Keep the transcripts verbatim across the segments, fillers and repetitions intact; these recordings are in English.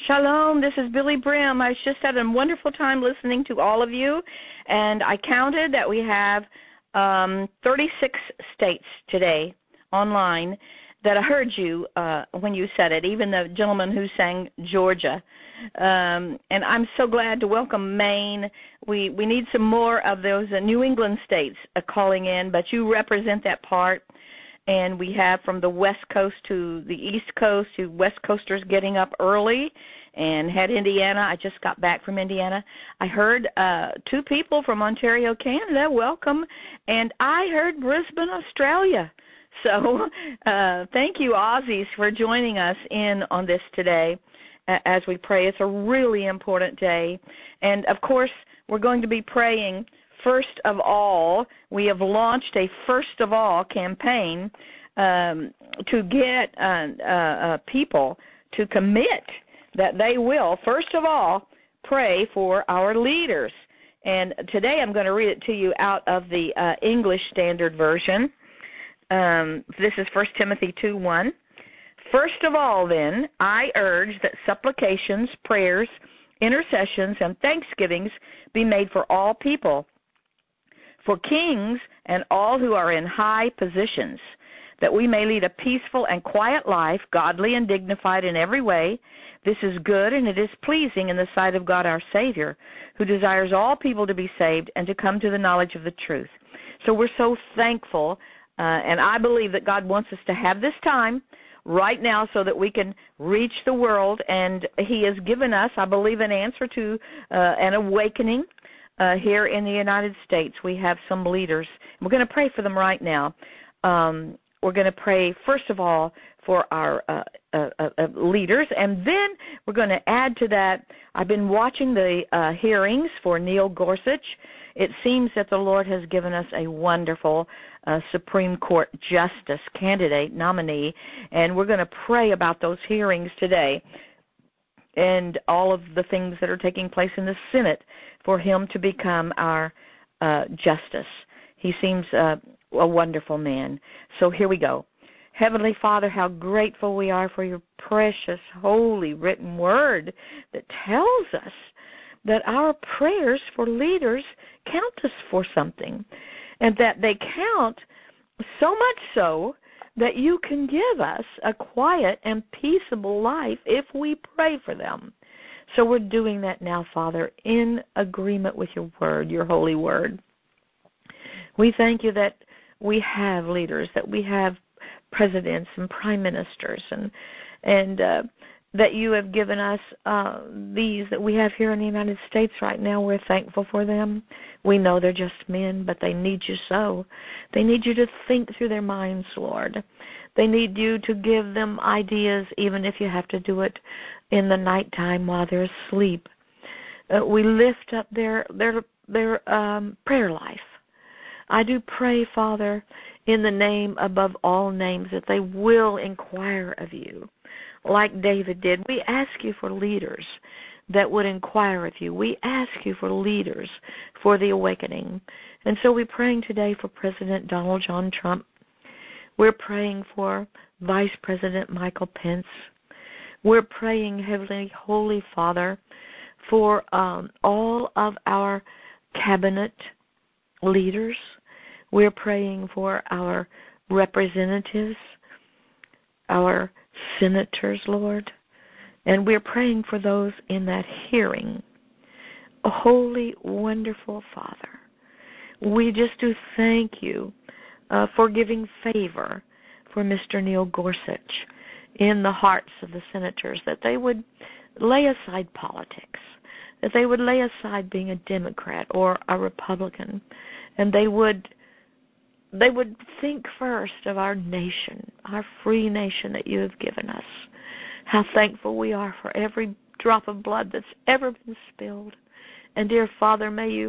Shalom, this is Billy Brim. I just had a wonderful time listening to all of you, and I counted that we have um, thirty-six states today online that I heard you uh, when you said it, even the gentleman who sang Georgia. Um, and I'm so glad to welcome Maine. We we need some more of those uh, New England states uh, calling in, but you represent that part. And we have from the West Coast to the East Coast, to West Coasters getting up early, and had Indiana. I just got back from Indiana. I heard uh, two people from Ontario, Canada. Welcome. And I heard Brisbane, Australia. So uh, thank you, Aussies, for joining us in on this today uh, as we pray. It's a really important day. And, of course, we're going to be praying first of all. We have launched a first of all campaign um, to get uh, uh, uh, people to commit that they will, first of all, pray for our leaders. And today I'm going to read it to you out of the uh, English Standard Version. Um, this is First Timothy two one. First of all, then, I urge that supplications, prayers, intercessions, and thanksgivings be made for all people, for kings and all who are in high positions, that we may lead a peaceful and quiet life, godly and dignified in every way. This is good, and it is pleasing in the sight of God our Savior, who desires all people to be saved and to come to the knowledge of the truth. So we're so thankful, uh, and I believe that God wants us to have this time right now so that we can reach the world, and He has given us, I believe, an answer to uh, an awakening. Uh, here in the United States, we have some leaders. We're going to pray for them right now. Um, we're going to pray, first of all, for our uh, uh, uh, leaders, and then we're going to add to that. I've been watching the uh, hearings for Neil Gorsuch. It seems that the Lord has given us a wonderful uh, Supreme Court justice candidate nominee, and we're going to pray about those hearings today and all of the things that are taking place in the Senate for him to become our uh, justice. He seems uh, a wonderful man. So here we go. Heavenly Father, how grateful we are for your precious, holy, written word that tells us that our prayers for leaders count us for something, and that they count so much so that you can give us a quiet and peaceable life if we pray for them. So we're doing that now, Father, in agreement with your word, your holy word. We thank you that we have leaders, that we have presidents and prime ministers, and and uh, that you have given us uh, these that we have here in the United States right now. We're thankful for them. We know they're just men, but they need you so. They need you to think through their minds, Lord. They need you to give them ideas, even if you have to do it in the nighttime while they're asleep. Uh, we lift up their their their um, prayer life. I do pray, Father, in the name above all names, that they will inquire of you, like David did. We ask you for leaders that would inquire of you. We ask you for leaders for the awakening. And so we're praying today for President Donald John Trump. We're praying for Vice President Michael Pence. We're praying, Heavenly Holy Father, for um, all of our cabinet leaders. We're praying for our representatives, our senators, Lord, and we're praying for those in that hearing. Holy, wonderful Father, we just do thank you uh, for giving favor for Mister Neil Gorsuch in the hearts of the senators, that they would lay aside politics, that they would lay aside being a Democrat or a Republican, and they would They would think first of our nation, our free nation that you have given us. How thankful we are for every drop of blood that's ever been spilled. And dear Father, may you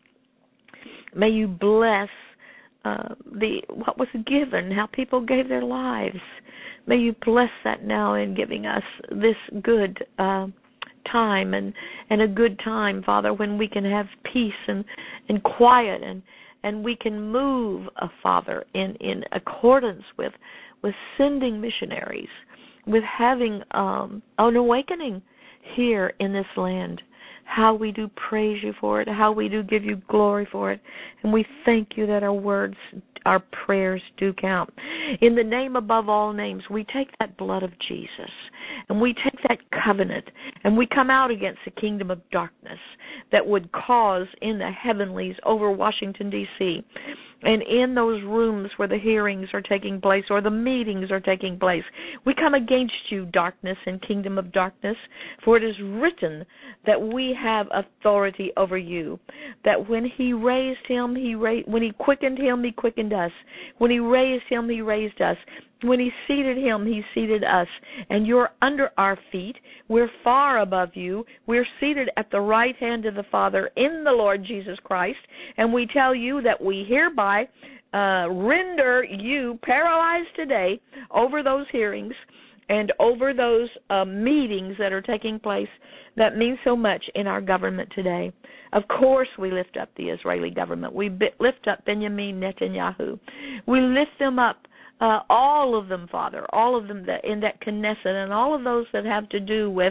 may you bless uh, the what was given, how people gave their lives. May you bless that now in giving us this good uh, time and, and a good time, Father, when we can have peace and, and quiet and And we can move, uh, Father, in, in accordance with with sending missionaries, with having um, an awakening here in this land. How we do praise you for it, how we do give you glory for it. And we thank you that our words, our prayers do count. In the name above all names, we take that blood of Jesus, and we take that covenant, and we come out against the kingdom of darkness that would cause in the heavenlies over Washington, D C, and in those rooms where the hearings are taking place or the meetings are taking place. We come against you, darkness and kingdom of darkness, for it is written that we have authority over you, that when he raised him, he ra- when he quickened him, he quickened us. When he raised him, he raised us. When he seated him, he seated us. And you're under our feet. We're far above you. We're seated at the right hand of the Father in the Lord Jesus Christ. And we tell you that we hereby uh, render you paralyzed today over those hearings and over those uh, meetings that are taking place that mean so much in our government today. Of course, we lift up the Israeli government. We lift up Benjamin Netanyahu. We lift them up. Uh, all of them, Father, all of them that in that Knesset, and all of those that have to do with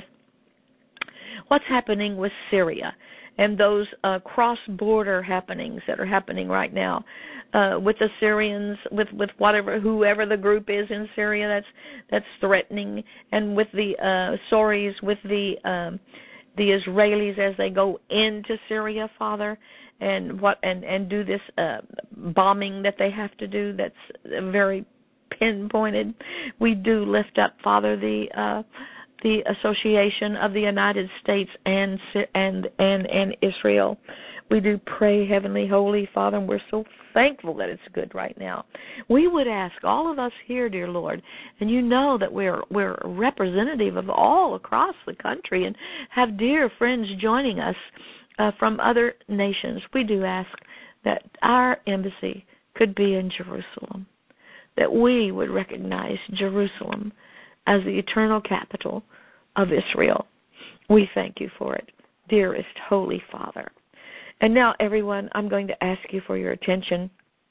what's happening with Syria and those uh, cross-border happenings that are happening right now uh, with the Syrians, with, with whatever, whoever the group is in Syria that's that's threatening, and with the uh, Soris, with the um, the Israelis as they go into Syria, Father, and what and, and do this uh, bombing that they have to do that's very pinpointed. We do lift up, Father, the uh, the Association of the United States and and and and Israel. We do pray, Heavenly Holy Father, and we're so thankful that it's good right now. We would ask all of us here, dear Lord, and you know that we're we're representative of all across the country and have dear friends joining us uh, from other nations. We do ask that our embassy could be in Jerusalem, that we would recognize Jerusalem as the eternal capital of Israel. We thank you for it, dearest Holy Father. And now, everyone, I'm going to ask you for your attention.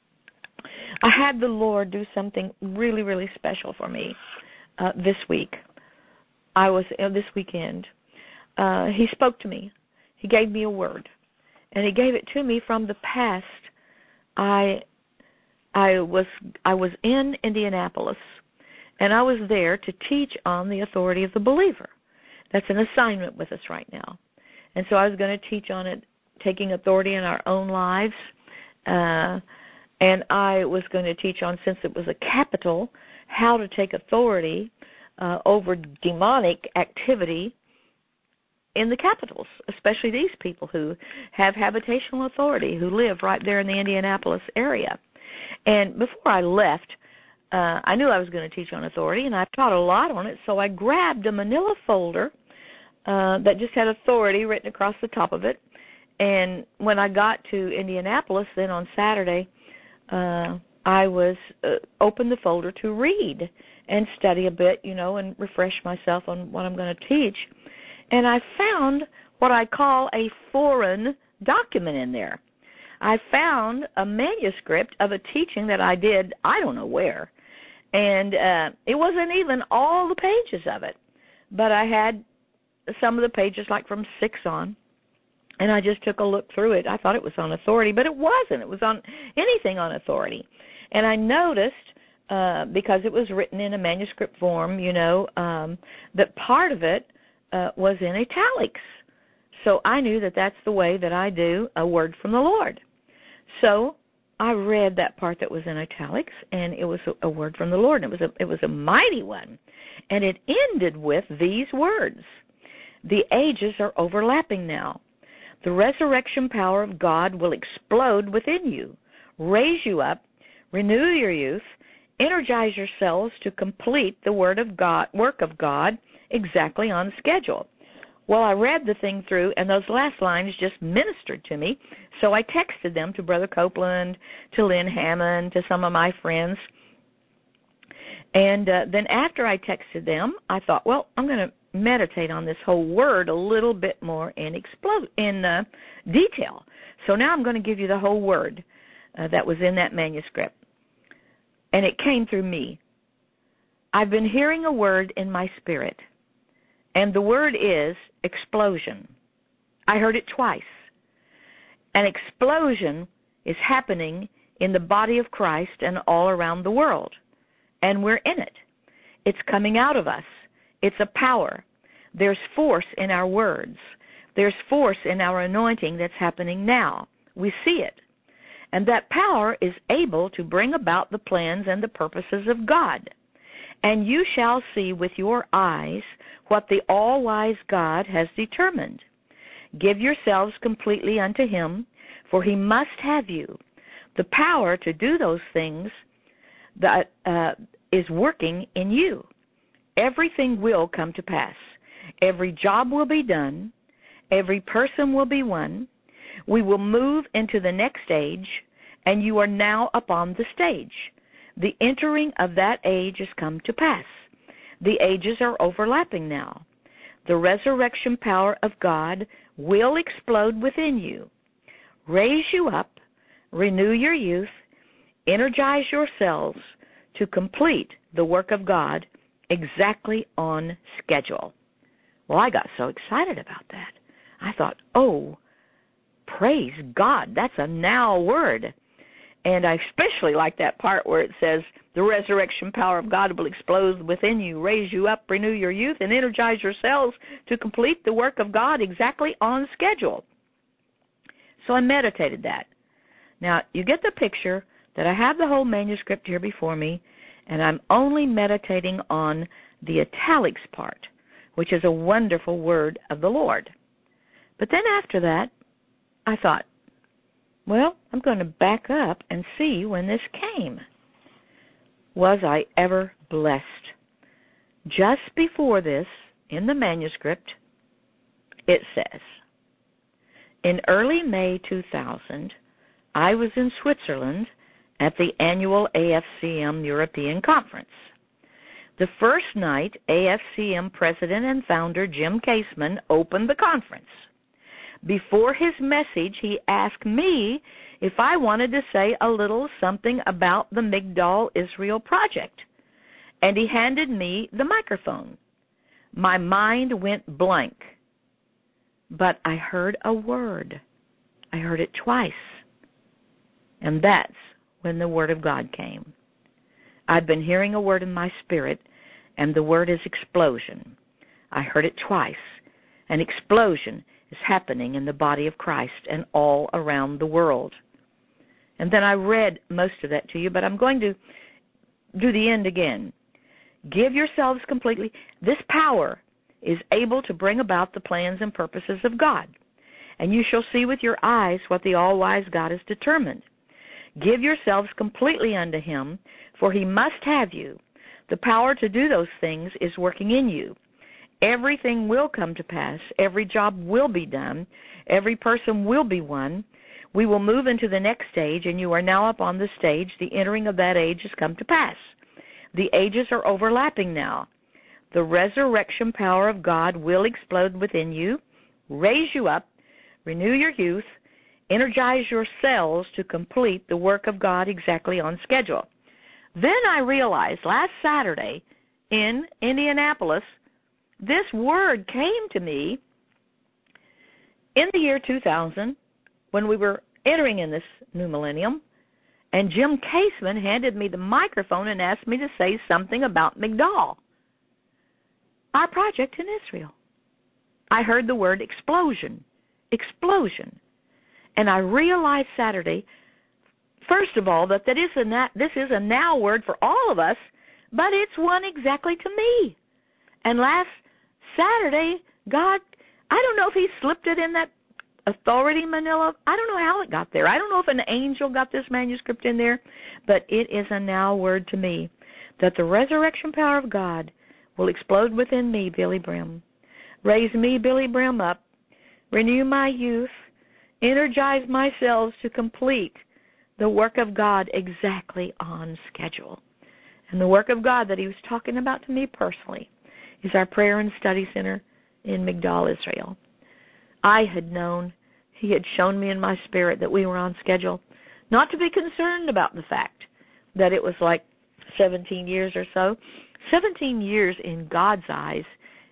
I had the Lord do something really, really special for me uh, this week. I was uh, this weekend. Uh, he spoke to me. He gave me a word, and he gave it to me from the past. I I was I was in Indianapolis, and I was there to teach on the authority of the believer. That's an assignment with us right now. And so I was going to teach on it, taking authority in our own lives. Uh, and I was going to teach on, since it was a capital, how to take authority uh, over demonic activity in the capitals, especially these people who have habitational authority, who live right there in the Indianapolis area. And before I left, uh, I knew I was going to teach on authority, and I've taught a lot on it, so I grabbed a manila folder uh, that just had authority written across the top of it. And when I got to Indianapolis, then on Saturday, uh, I was uh, opened the folder to read and study a bit, you know, and refresh myself on what I'm going to teach. And I found what I call a foreign document in there. I found a manuscript of a teaching that I did, I don't know where, and uh, it wasn't even all the pages of it, but I had some of the pages, like from six on, and I just took a look through it. I thought it was on authority, but it wasn't. It was on anything on authority. And I noticed, uh, because it was written in a manuscript form, you know, um, that part of it uh, was in italics. So I knew that that's the way that I do a word from the Lord. So I read that part that was in italics, and it was a, a word from the Lord. And it was a, it was a mighty one. And it ended with these words: the ages are overlapping now. The resurrection power of God will explode within you, raise you up, renew your youth, energize yourselves to complete the word of God, work of God exactly on schedule. Well, I read the thing through, and those last lines just ministered to me, so I texted them to Brother Copeland, to Lynn Hammond, to some of my friends. And uh, then after I texted them, I thought, well, I'm going to meditate on this whole word a little bit more in explo- in uh, detail. So now I'm going to give you the whole word uh, that was in that manuscript. And it came through me. I've been hearing a word in my spirit, And the word is explosion. I heard it twice. An explosion is happening in the body of Christ and all around the world. And we're in it. It's coming out of us. It's a power. There's force in our words. There's force in our anointing that's happening now. We see it. And that power is able to bring about the plans and the purposes of God. And you shall see with your eyes what the all-wise God has determined. Give yourselves completely unto him, for he must have you. The power to do those things that uh, is working in you. Everything will come to pass. Every job will be done. Every person will be won. We will move into the next age, and you are now upon the stage. The entering of that age has come to pass. The ages are overlapping now. The resurrection power of God will explode within you, raise you up, renew your youth, energize yourselves to complete the work of God exactly on schedule. Well, I got so excited about that. I thought, oh, praise God, that's a now word. And I especially like that part where it says, the resurrection power of God will explode within you, raise you up, renew your youth, and energize yourselves to complete the work of God exactly on schedule. So I meditated that. Now, you get the picture that I have the whole manuscript here before me, and I'm only meditating on the italics part, which is a wonderful word of the Lord. But then after that, I thought, well, I'm going to back up and see when this came. Was I ever blessed? Just before this, in the manuscript, it says, in early May two thousand, I was in Switzerland at the annual A F C M European Conference. The first night, A F C M President and founder Jim Caseman opened the conference. Before his message, he asked me if I wanted to say a little something about the Migdal Israel project, and he handed me the microphone. My mind went blank, but I heard a word. I heard it twice, and that's when the Word of God came. I've been hearing a word in my spirit, and the word is explosion. I heard it twice. An explosion is happening in the body of Christ and all around the world. And then I read most of that to you, but I'm going to do the end again. Give yourselves completely. This power is able to bring about the plans and purposes of God. And you shall see with your eyes what the all-wise God has determined. Give yourselves completely unto him, for he must have you. The power to do those things is working in you. Everything will come to pass. Every job will be done. Every person will be won. We will move into the next stage, and you are now up on the stage. The entering of that age has come to pass. The ages are overlapping now. The resurrection power of God will explode within you, raise you up, renew your youth, energize yourselves to complete the work of God exactly on schedule. Then I realized last Saturday in Indianapolis, this word came to me in the year two thousand when we were entering in this new millennium, and Jim Caseman handed me the microphone and asked me to say something about Migdal, our project in Israel. I heard the word explosion, explosion, and I realized Saturday, first of all, that, that is a na- this is a now word for all of us, but it's one exactly to me. And last Saturday, God, I don't know if he slipped it in that authority manila. I don't know how it got there. I don't know if an angel got this manuscript in there, but it is a now word to me that the resurrection power of God will explode within me, Billy Brim. Raise me, Billy Brim, up. Renew my youth. Energize myself to complete the work of God exactly on schedule. And the work of God that he was talking about to me personally is our prayer and study center in Migdal, Israel. I had known, he had shown me in my spirit that we were on schedule, not to be concerned about the fact that it was like seventeen years or so. seventeen years in God's eyes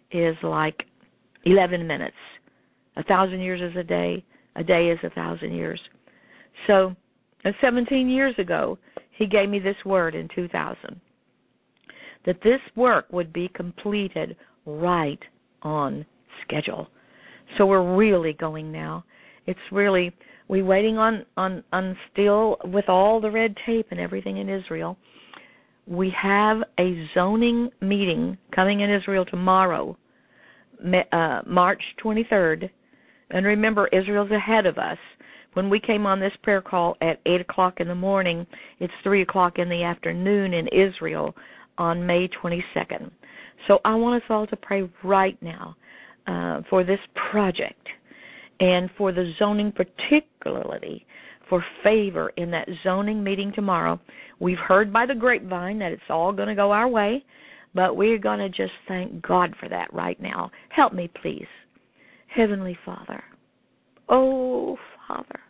is like eleven minutes. A thousand years is a day. A day is a thousand years. So uh, seventeen years ago, he gave me this word in two thousand, that this work would be completed right on schedule. So we're really going now. It's really, we're waiting on, on, on still with all the red tape and everything in Israel. We have a zoning meeting coming in Israel tomorrow, uh, March twenty-third. And remember, Israel's ahead of us. When we came on this prayer call at eight o'clock in the morning, it's three o'clock in the afternoon in Israel on May twenty-second. So I want us all to pray right now uh, for this project and for the zoning, particularly for favor in that zoning meeting tomorrow. We've heard by the grapevine that it's all going to go our way, but we're going to just thank God for that right now. Help me, please. Heavenly Father, oh, Father,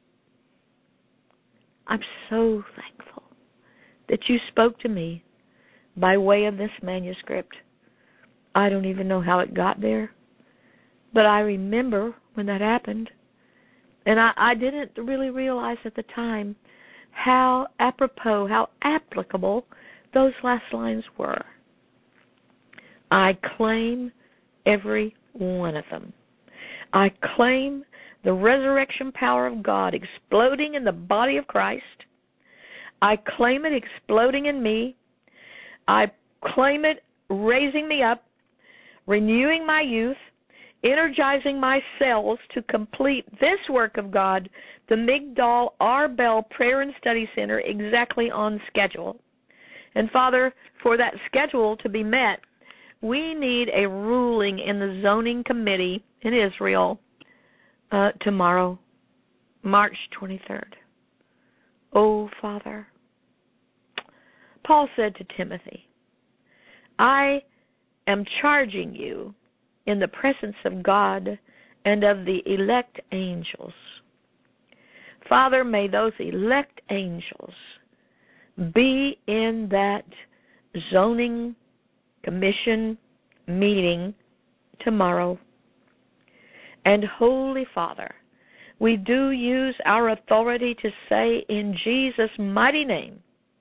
I'm so thankful that you spoke to me by way of this manuscript. I don't even know how it got there, but I remember when that happened, and I, I didn't really realize at the time how apropos, how applicable those last lines were. I claim every one of them. I claim the resurrection power of God exploding in the body of Christ. I claim it exploding in me. I claim it raising me up, renewing my youth, energizing my cells to complete this work of God, the Migdal Arbel Prayer and Study Center, exactly on schedule. And Father, for that schedule to be met, we need a ruling in the zoning committee in Israel uh, tomorrow, March twenty-third. Oh, Father. Paul said to Timothy, I am charging you in the presence of God and of the elect angels. Father, may those elect angels be in that zoning commission meeting tomorrow. And Holy Father, we do use our authority to say in Jesus' mighty name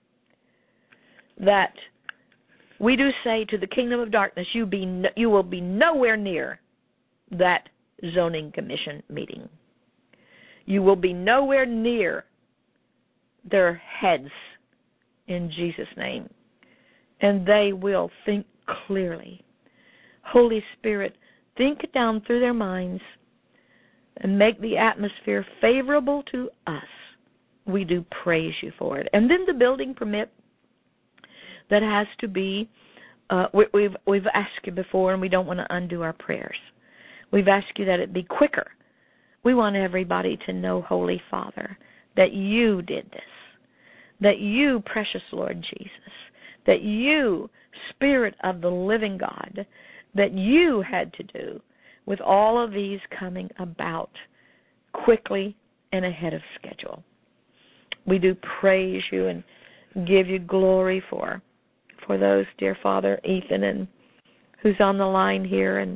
that we do say to the kingdom of darkness, you be no, you will be nowhere near that zoning commission meeting. You will be nowhere near their heads in Jesus' name. And they will think clearly. Holy Spirit, think it down through their minds and make the atmosphere favorable to us. We do praise you for it. And then the building permit that has to be, uh, we, we've, we've asked you before, and we don't want to undo our prayers. We've asked you that it be quicker. We want everybody to know, Holy Father, that you did this, that you, precious Lord Jesus, that you, Spirit of the living God, that you had to do with all of these coming about quickly and ahead of schedule. We do praise you and give you glory for for those, dear Father, Ethan, and who's on the line here, and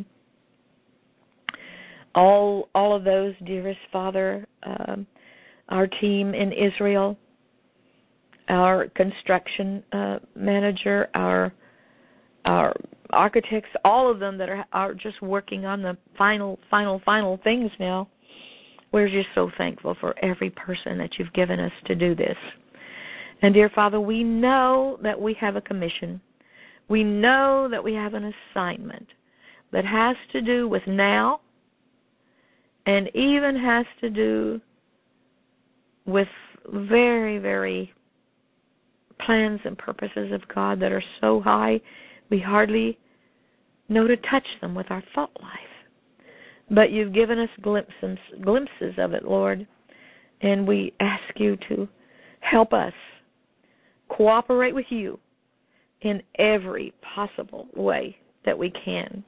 all all of those, dearest Father, um, our team in Israel, our construction uh, manager, our our architects, all of them that are are just working on the final, final, final things now. We're just so thankful for every person that you've given us to do this. And, dear Father, we know that we have a commission. We know that we have an assignment that has to do with now and even has to do with very, very plans and purposes of God that are so high we hardly know to touch them with our thought life. But you've given us glimpses, glimpses of it, Lord, and we ask you to help us cooperate with you in every possible way that we can.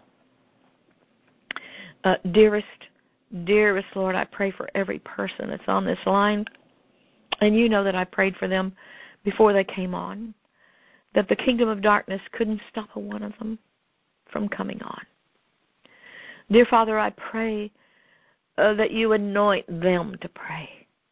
Uh, dearest, dearest Lord, I pray for every person that's on this line, and you know that I prayed for them before they came on, that the kingdom of darkness couldn't stop a one of them from coming on. Dear Father, I pray uh, that you anoint them to pray,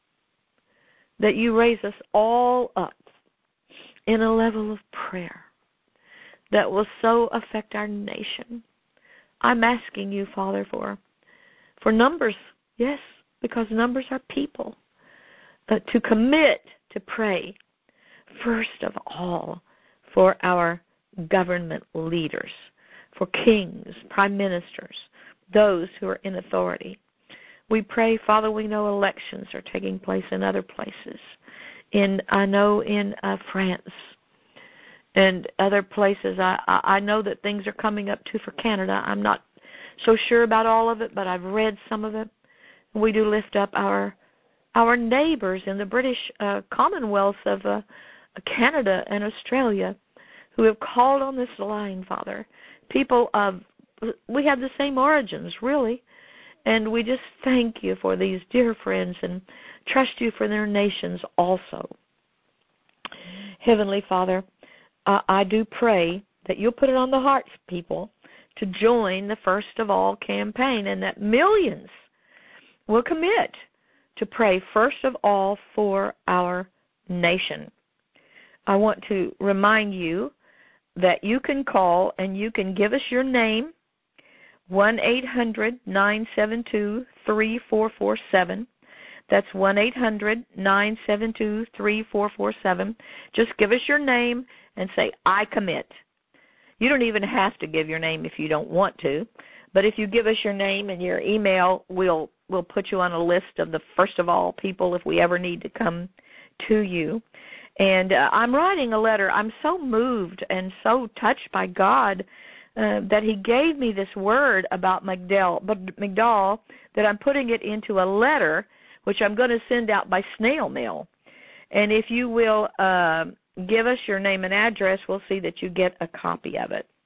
that you raise us all up in a level of prayer that will so affect our nation. I'm asking you, Father, for for numbers, yes, because numbers are people, uh, to commit to pray, first of all, for our government leaders, for kings, prime ministers, those who are in authority. We pray, Father, we know elections are taking place in other places. In I know in uh, France and other places. I, I know that things are coming up, too, for Canada. I'm not so sure about all of it, but I've read some of it. We do lift up our our neighbors in the British uh, Commonwealth of uh, Canada and Australia who have called on this line, Father. People of, we have the same origins, really, and we just thank you for these dear friends and trust you for their nations also. Heavenly Father, uh, I do pray that you'll put it on the hearts of people to join the First of All campaign, and that millions will commit to pray first of all for our nation. I want to remind you that you can call and you can give us your name, one eight hundred nine seven two three four four seven. That's one eight hundred nine seven two three four four seven. Just give us your name and say, I commit. You don't even have to give your name if you don't want to, but if you give us your name and your email, we'll we'll put you on a list of the First of All people if we ever need to come to you. And uh, I'm writing a letter. I'm so moved and so touched by God uh, that he gave me this word about Migdal, Migdal, that I'm putting it into a letter, which I'm going to send out by snail mail. And if you will uh, give us your name and address, we'll see that you get a copy of it.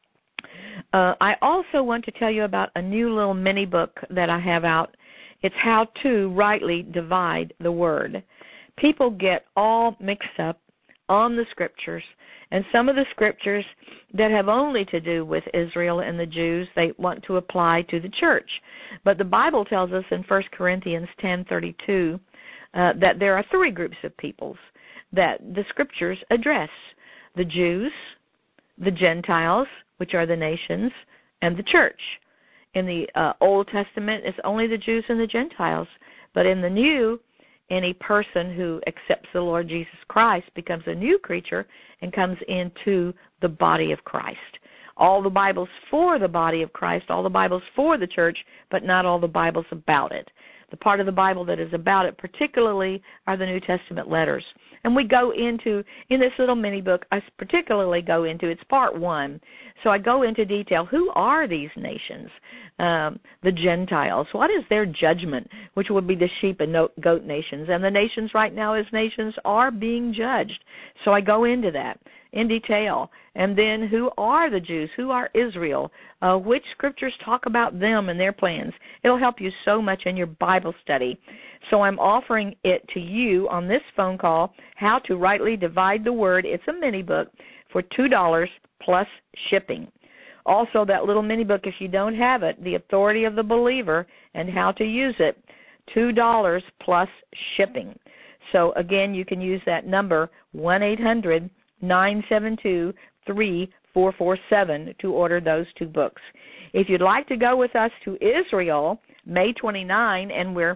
Uh, I also want to tell you about a new little mini book that I have out. It's How to Rightly Divide the Word. People get all mixed up on the scriptures, and some of the scriptures that have only to do with Israel and the Jews, they want to apply to the church. But the Bible tells us in First Corinthians ten thirty-two uh, that there are three groups of peoples that the scriptures address: the Jews, the Gentiles, which are the nations, and the church. In the uh, Old Testament, it's only the Jews and the Gentiles. But in the New, any person who accepts the Lord Jesus Christ becomes a new creature and comes into the body of Christ. All the Bible's for the body of Christ, all the Bible's for the church, but not all the Bible's about it. The part of the Bible that is about it particularly are the New Testament letters. And we go into, in this little mini book, I particularly go into, it's part one, so I go into detail, who are these nations? Um, the Gentiles, what is their judgment, which would be the sheep and goat nations? And the nations right now as nations are being judged. So I go into that in detail. And then who are the Jews? Who are Israel? Uh, which scriptures talk about them and their plans? It'll help you so much in your Bible study. So I'm offering it to you on this phone call, How to Rightly Divide the Word. It's a mini book for two dollars plus shipping. Also, that little mini book, if you don't have it, The Authority of the Believer and How to Use It, two dollars plus shipping. So, again, you can use that number, one eight hundred nine seven two three four four seven, to order those two books. If you'd like to go with us to Israel, May twenty-ninth, and we're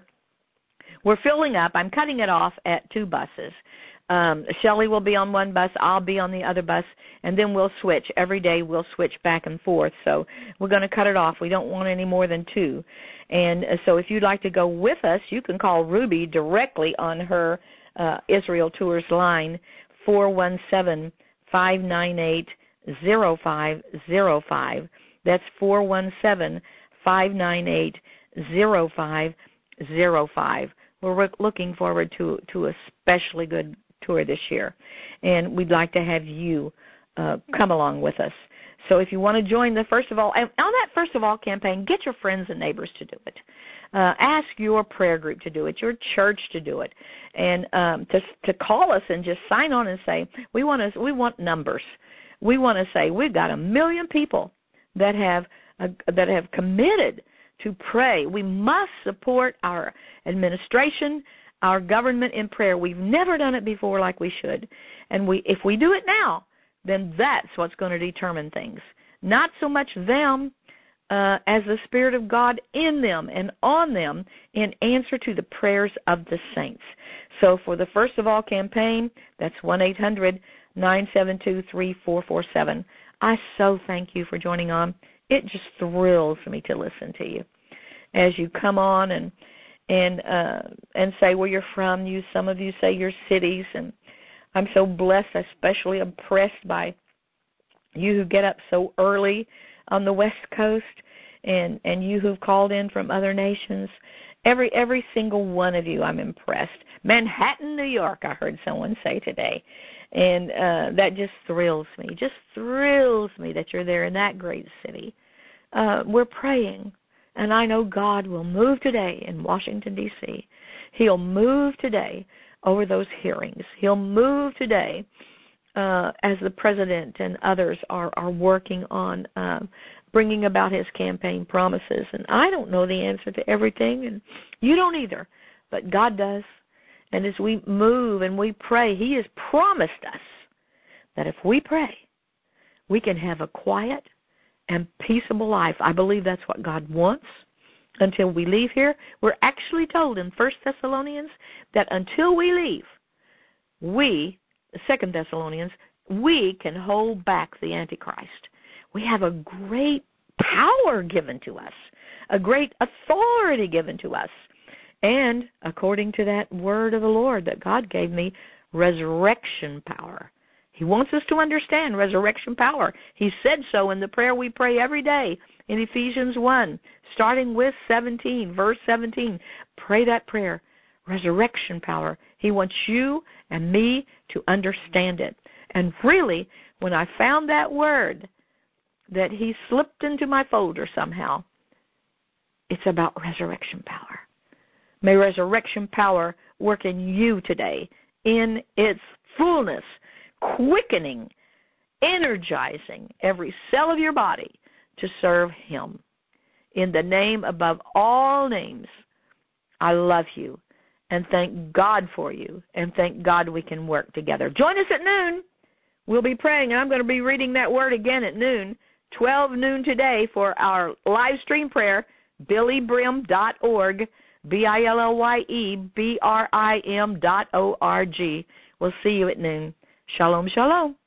we're filling up, I'm cutting it off at two buses. Um, Shelley will be on one bus, I'll be on the other bus, and then we'll switch. Every day we'll switch back and forth. So we're going to cut it off. We don't want any more than two. And so if you'd like to go with us, you can call Ruby directly on her uh, Israel Tours line, four one seven, five nine eight, zero five zero five. That's four one seven, five nine eight, zero five zero five. We're looking forward to, to a especially good tour this year, and we'd like to have you uh, come along with us. So if you want to join the First of All, and on that First of All campaign, get your friends and neighbors to do it. Uh, ask your prayer group to do it, your church to do it, and um, to to call us and just sign on and say, we want to, we want numbers. We want to say we've got a million people that have uh, that have committed to pray. We must support our administration, our government in prayer. We've never done it before like we should. And we, if we do it now, then that's what's going to determine things. Not so much them uh, as the Spirit of God in them and on them in answer to the prayers of the saints. So for the First of All campaign, that's one eight hundred nine seven two three four four seven. I so thank you for joining on. It just thrills me to listen to you as you come on and and uh, and say where you're from. You, some of you say your cities, and I'm so blessed, especially impressed by you who get up so early on the West Coast, and, and you who've called in from other nations. Every every single one of you, I'm impressed. Manhattan, New York, I heard someone say today. And uh, that just thrills me, just thrills me that you're there in that great city. Uh, we're praying, and I know God will move today in Washington, D C He'll move today over those hearings. He'll move today uh, as the president and others are, are working on uh, bringing about his campaign promises. And I don't know the answer to everything, and you don't either, but God does. And as we move and we pray, He has promised us that if we pray, we can have a quiet and peaceable life. I believe that's what God wants until we leave here. We're actually told in First Thessalonians that until we leave, we, Second Thessalonians, we can hold back the Antichrist. We have a great power given to us, a great authority given to us. And according to that word of the Lord that God gave me, resurrection power. He wants us to understand resurrection power. He said so in the prayer we pray every day in Ephesians one, starting with seventeen, verse seventeen. Pray that prayer, resurrection power. He wants you and me to understand it. And really, when I found that word, that He slipped into my folder somehow, it's about resurrection power. May resurrection power work in you today in its fullness, quickening, energizing every cell of your body to serve Him. In the name above all names, I love you and thank God for you, and thank God we can work together. Join us at noon. We'll be praying, and I'm going to be reading that word again at noon, twelve noon today for our live stream prayer, billy brim dot org. B I L L Y E B R I M dot O R G. We'll see you at noon. Shalom, shalom.